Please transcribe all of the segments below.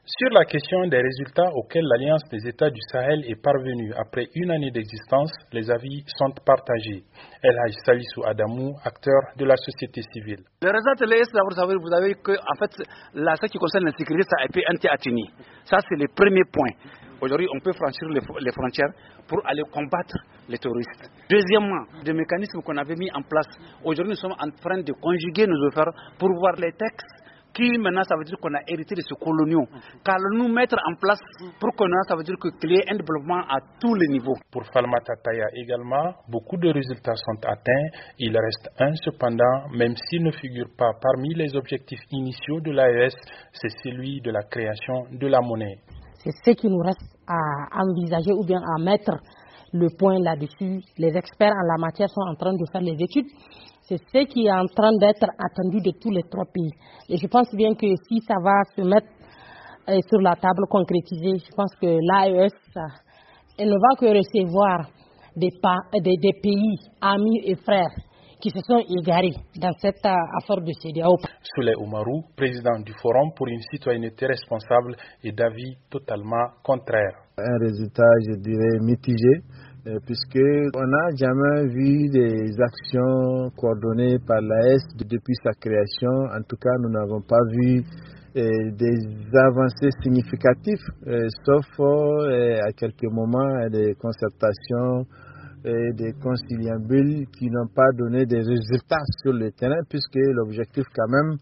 Sur la question des résultats auxquels l'Alliance des États du Sahel est parvenue après une année d'existence, les avis sont partagés. El Haj Salissou Adamou, acteur de la société civile. Le résultat de l'ES, vous avez que, en fait, ce qui concerne la sécurité, ça a été anti-Atini. Ça, c'est le premier point. Aujourd'hui, on peut franchir les frontières pour aller combattre les terroristes. Deuxièmement, des mécanismes qu'on avait mis en place. Aujourd'hui, nous sommes en train de conjuguer nos efforts pour voir les textes qui maintenant ça veut dire qu'on a hérité de ce coloniaux. Qu'allons-nous mettre en place pour qu'on a, ça veut dire qu'il y ait un développement à tous les niveaux. Pour Falmata Taya également, beaucoup de résultats sont atteints. Il reste un cependant, même s'il ne figure pas parmi les objectifs initiaux de l'AES, c'est celui de la création de la monnaie. C'est ce qui nous reste à envisager ou bien à mettre le point là-dessus. Les experts en la matière sont en train de faire les études. C'est ce qui est en train d'être attendu de tous les trois pays. Et je pense bien que si ça va se mettre sur la table concrétisée, je pense que l'AES elle ne va que recevoir des pays amis et frères qui se sont égarés dans cette affaire de CEDEAO. Souley Oumarou, président du Forum pour une citoyenneté responsable, est d'avis totalement contraire. Un résultat, je dirais, mitigé, puisqu'on n'a jamais vu des actions coordonnées par l'AES depuis sa création. En tout cas, nous n'avons pas vu des avancées significatives, sauf à quelques moments des concertations et des conciliabules qui n'ont pas donné des résultats sur le terrain, puisque l'objectif quand même,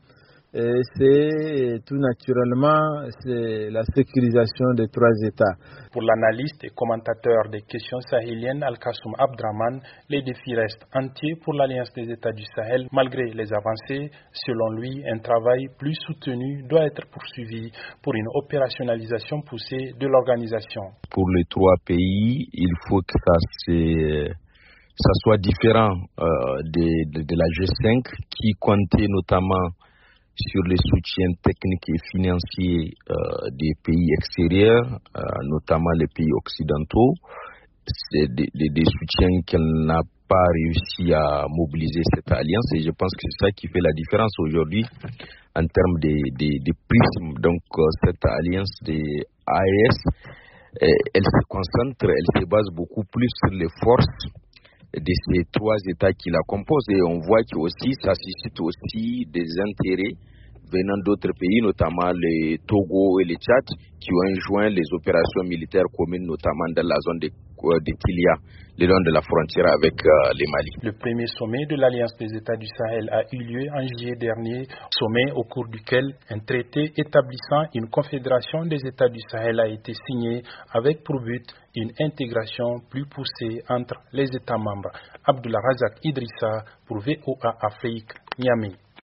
c'est tout naturellement c'est la sécurisation des trois États. Pour l'analyste et commentateur des questions sahéliennes Al-Kassoum Abdraman, les défis restent entiers pour l'Alliance des États du Sahel malgré les avancées. Selon lui, un travail plus soutenu doit être poursuivi pour une opérationnalisation poussée de l'organisation. Pour les trois pays, il faut que ça soit différent de la G5 qui comptait notamment sur les soutiens techniques et financiers des pays extérieurs, notamment les pays occidentaux. C'est des soutiens qu'elle n'a pas réussi à mobiliser cette alliance et je pense que c'est ça qui fait la différence aujourd'hui en termes de prisme. Donc cette alliance des AES, elle se concentre, elle se base beaucoup plus sur les forces de ces trois États qui la composent et on voit que aussi ça suscite aussi des intérêts venant d'autres pays, notamment le Togo et le Tchad, qui ont joint les opérations militaires communes, notamment dans la zone de Tilia, le long de la frontière avec le Mali. Le premier sommet de l'Alliance des États du Sahel a eu lieu en juillet dernier, sommet au cours duquel un traité établissant une confédération des États du Sahel a été signé avec pour but une intégration plus poussée entre les États membres. Abdullah Razak Idrissa pour VOA Afrique, Niamey.